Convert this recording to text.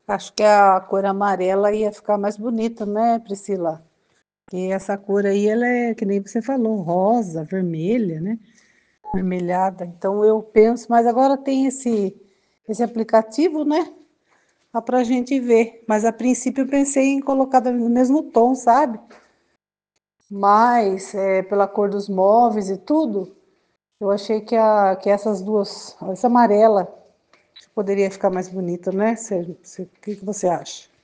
Acho que a cor amarela ia ficar mais bonita, né, Priscila? E essa cor aí, ela é, que nem você falou, rosa, vermelha, né? Vermelhada. Então eu penso, mas agora tem esse aplicativo, né? Dá pra gente ver. Mas a princípio eu pensei em colocar no mesmo tom, sabe? Mas pela cor dos móveis e tudo, eu achei que essas duas, essa amarela, poderia ficar mais bonita, né? O que você acha?